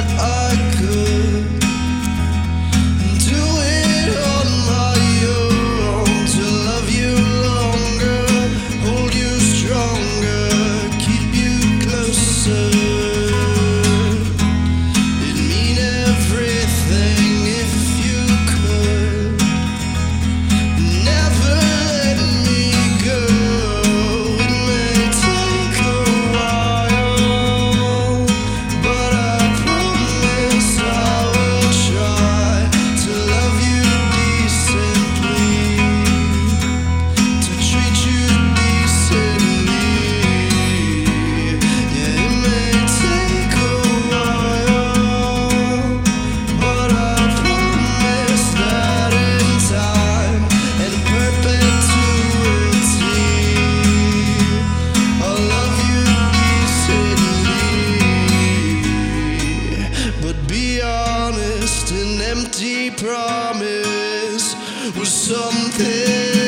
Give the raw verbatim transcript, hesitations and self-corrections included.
I could do it on my own to love you longer, hold you stronger, keep you closer. It'd mean everything if you could never let me go. It may take a while, but I promise I will try to love you decently, to treat you decently. Yeah, it may take a while, but I promise that in time and perpetuity, I'll love you decently. But be honest, an empty promise was something